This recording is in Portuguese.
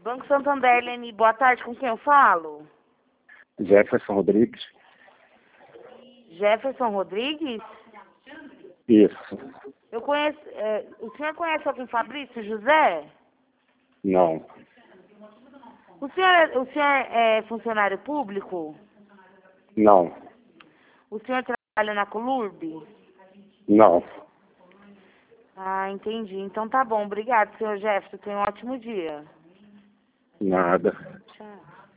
Banco Santander, Leni, boa tarde, com quem eu falo? Jefferson Rodrigues. Jefferson Rodrigues? Isso. Eu conheço, o senhor conhece algum Fabrício José? Não. O senhor é funcionário público? Não. O senhor trabalha na Colurb? Não. Ah, entendi. Então tá bom. Obrigado, senhor Jefferson. Tenha um ótimo dia. Nada. Tchau.